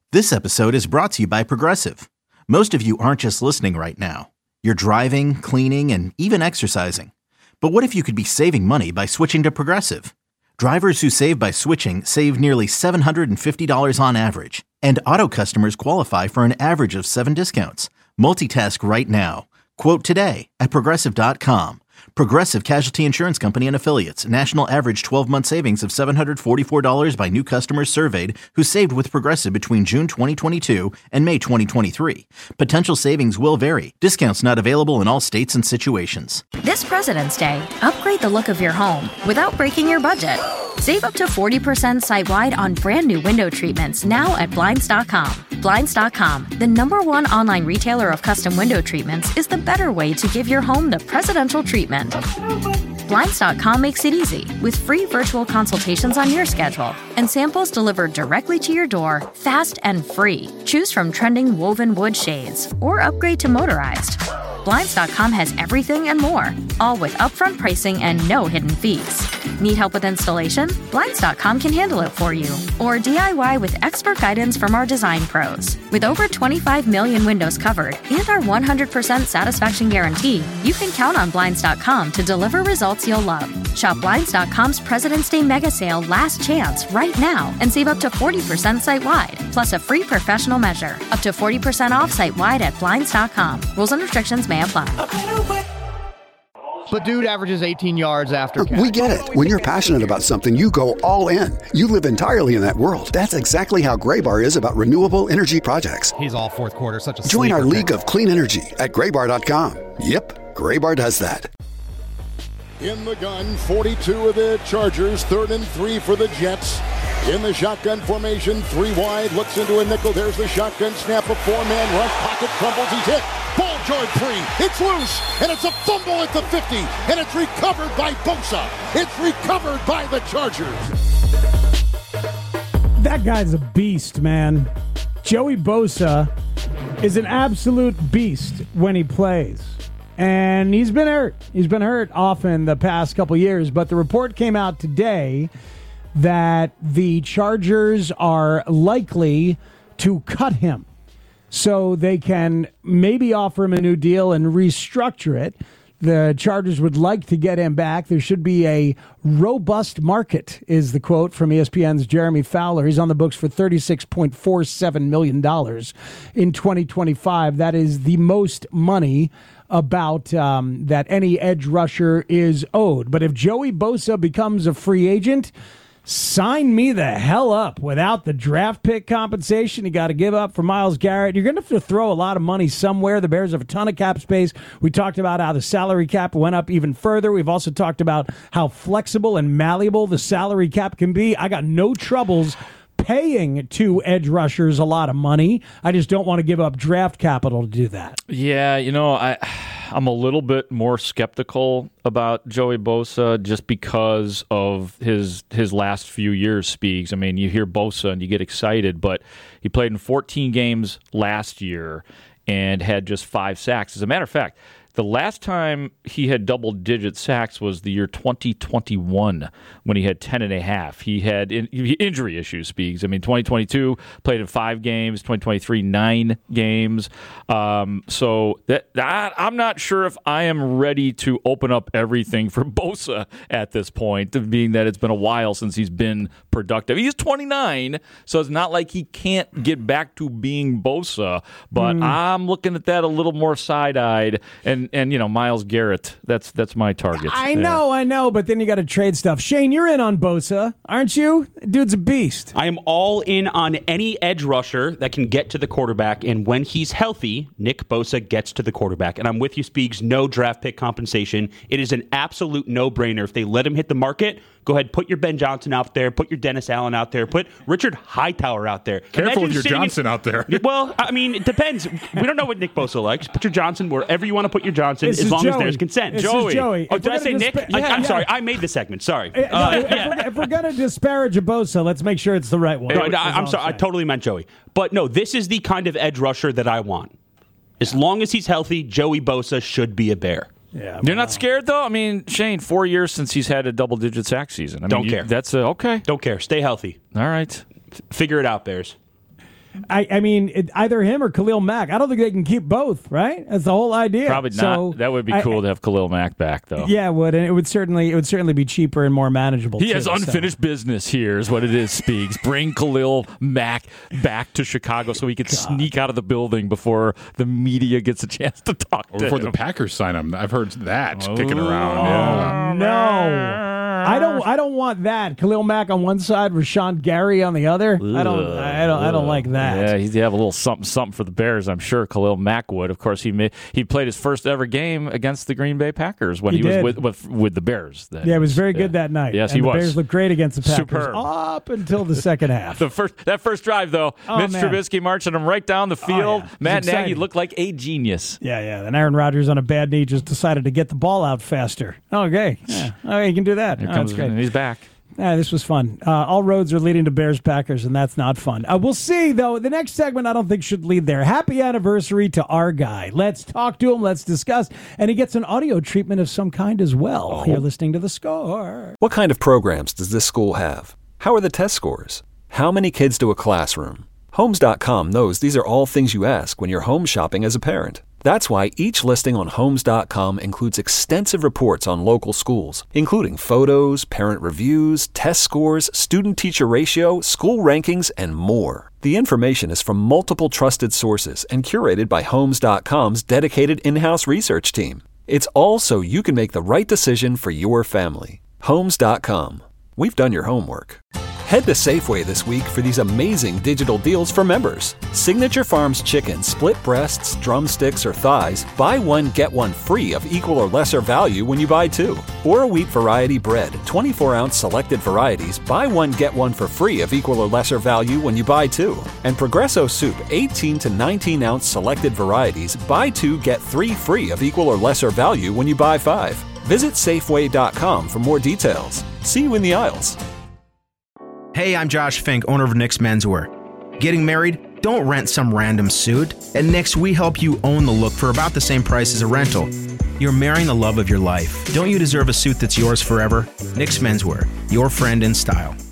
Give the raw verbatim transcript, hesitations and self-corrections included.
This episode is brought to you by Progressive. Most of you aren't just listening right now. You're driving, cleaning, and even exercising. But what if you could be saving money by switching to Progressive? Drivers who save by switching save nearly seven hundred fifty dollars on average. And auto customers qualify for an average of seven discounts. Multitask right now. Quote today at Progressive dot com. Progressive Casualty Insurance Company and Affiliates. National average twelve-month savings of seven hundred forty-four dollars by new customers surveyed who saved with Progressive between June twenty twenty-two and May twenty twenty-three. Potential savings will vary. Discounts not available in all states and situations. This President's Day, upgrade the look of your home without breaking your budget. Save up to forty percent site-wide on brand new window treatments now at Blinds dot com. Blinds dot com, the number one online retailer of custom window treatments, is the better way to give your home the presidential treatment. Blinds dot com makes it easy with free virtual consultations on your schedule and samples delivered directly to your door, fast and free. Choose from trending woven wood shades or upgrade to motorized. Blinds dot com has everything and more, all with upfront pricing and no hidden fees. Need help with installation? Blinds dot com can handle it for you. Or D I Y with expert guidance from our design pros. With over twenty-five million windows covered and our one hundred percent satisfaction guarantee, you can count on Blinds dot com to deliver results you'll love. Shop Blinds dot com's President's Day Mega Sale Last Chance right now and save up to forty percent site-wide, plus a free professional measure. Up to forty percent off site-wide at Blinds dot com. Rules and restrictions may apply. But dude averages eighteen yards after catch. We get it. When you're passionate about something, you go all in. You live entirely in that world. That's exactly how Graybar is about renewable energy projects. He's all fourth quarter, such a Join our sleeper league pick. of clean energy at graybar dot com. Yep, Graybar does that. In the gun, forty-two of the Chargers, third and three for the Jets. In the shotgun formation, three wide, looks into a nickel. There's the shotgun snap, a four-man rush, pocket crumbles, he's hit. Ball George three, it's loose, and it's a fumble at the fifty, and it's recovered by Bosa. It's recovered by the Chargers. That guy's a beast, man. Joey Bosa is an absolute beast when he plays. And he's been hurt. He's been hurt often the past couple years, but the report came out today that the Chargers are likely to cut him so they can maybe offer him a new deal and restructure it. The Chargers would like to get him back. There should be a robust market, is the quote from E S P N's Jeremy Fowler. He's on the books for thirty-six point four seven million dollars in twenty twenty-five. That is the most money about um, that any edge rusher is owed. But if Joey Bosa becomes a free agent, sign me the hell up. Without the draft pick compensation you got to give up for Myles Garrett, you're going to have to throw a lot of money somewhere. The Bears have a ton of cap space. We talked about how the salary cap went up even further. We've also talked about how flexible and malleable the salary cap can be. I got no troubles paying two edge rushers a lot of money. I just don't want to give up draft capital to do that. Yeah, you know, I, I'm a little bit more skeptical about Joey Bosa just because of his his last few years, Speaks. I mean, you hear Bosa and you get excited, but he played in fourteen games last year and had just five sacks. As a matter of fact, the last time he had double-digit sacks was the year twenty twenty-one when he had ten and a half. He had in, injury issues, Speaks. I mean, twenty twenty-two played in five games, twenty twenty-three, nine games. Um, so that, that I'm not sure if I am ready to open up everything for Bosa at this point, being that it's been a while since he's been productive. He's twenty-nine, so it's not like he can't get back to being Bosa, but mm. I'm looking at that a little more side-eyed. And, and you know, Myles Garrett, that's that's my target. I know, yeah. I know, but then you got to trade stuff. Shane, you're in on Bosa, aren't you? Dude's a beast. I am all in on any edge rusher that can get to the quarterback, and when he's healthy, Nick Bosa gets to the quarterback. And I'm with you, Speaks, no draft pick compensation. It is an absolute no-brainer. If they let him hit the market, go ahead, put your Ben Johnson out there, put your Dennis Allen out there, put Richard Hightower out there. Careful with your Johnson in, out there. Well, I mean, it depends. We don't know what Nick Bosa likes. Put your Johnson wherever you want to put your Johnson, this as long Joey. as there's consent. This Joey. Joey. Oh, did I say Nick? Dispa- I, yeah, I'm yeah. sorry. I made the segment. Sorry. Uh, no, uh, if, yeah. we're, if we're going to disparage a Bosa, let's make sure it's the right one. No, no, I'm sorry. I totally meant Joey. But no, this is the kind of edge rusher that I want. As long as he's healthy, Joey Bosa should be a Bear. Yeah, You're not scared, though? I mean, Shane, four years since he's had a double-digit sack season. I Don't mean, care. You, that's a, okay. Don't care. Stay healthy. All right. F- figure it out, Bears. I, I mean, it, either him or Khalil Mack. I don't think they can keep both, right? That's the whole idea. Probably not. So, that would be cool I, to have Khalil Mack back, though. Yeah, it would, and it would certainly it would certainly be cheaper and more manageable. He too, has unfinished so. business here, is what it is, Speaks. Bring Khalil Mack back to Chicago so he could God. sneak out of the building before the media gets a chance to talk or to before him. the Packers sign him. I've heard that oh, kicking around. Yeah. No. I don't. I don't want that. Khalil Mack on one side, Rashawn Gary on the other. Ugh, I don't. I don't. I don't like that. Yeah, he'd have a little something, something for the Bears. I'm sure Khalil Mack would. Of course, he made, he played his first ever game against the Green Bay Packers when he, he was with, with with the Bears. Then. Yeah, it was very good yeah. that night. Yes, and he the was. The Bears looked great against the Packers Superb. up until the second half. the first that first drive though, oh, Mitch man. Trubisky marching him right down the field. Oh, yeah. Matt Nagy looked like a genius. Yeah, yeah. And Aaron Rodgers on a bad knee just decided to get the ball out faster. Okay, yeah. Oh, he can do that. Here oh, comes, that's great. He's back. Yeah, this was fun. Uh, all roads are leading to Bears Packers, and that's not fun. Uh, we'll see, though. The next segment I don't think should lead there. Happy anniversary to our guy. Let's talk to him. Let's discuss. And he gets an audio treatment of some kind as well. Oh. You're listening to The Score. What kind of programs does this school have? How are the test scores? How many kids do a classroom? Homes dot com knows these are all things you ask when you're home shopping as a parent. That's why each listing on Homes dot com includes extensive reports on local schools, including photos, parent reviews, test scores, student-teacher ratio, school rankings, and more. The information is from multiple trusted sources and curated by Homes dot com's dedicated in-house research team. It's all so you can make the right decision for your family. Homes dot com. We've done your homework. Head to Safeway this week for these amazing digital deals for members. Signature Farms chicken, split breasts, drumsticks, or thighs, buy one, get one free of equal or lesser value when you buy two. Or a wheat variety bread, twenty-four ounce selected varieties, buy one, get one for free of equal or lesser value when you buy two. And Progresso soup, eighteen to nineteen ounce selected varieties, buy two, get three free of equal or lesser value when you buy five. Visit Safeway dot com for more details. See you in the aisles. Hey, I'm Josh Fink, owner of Nick's Menswear. Getting married? Don't rent some random suit. At Nick's, we help you own the look for about the same price as a rental. You're marrying the love of your life. Don't you deserve a suit that's yours forever? Nick's Menswear, your friend in style.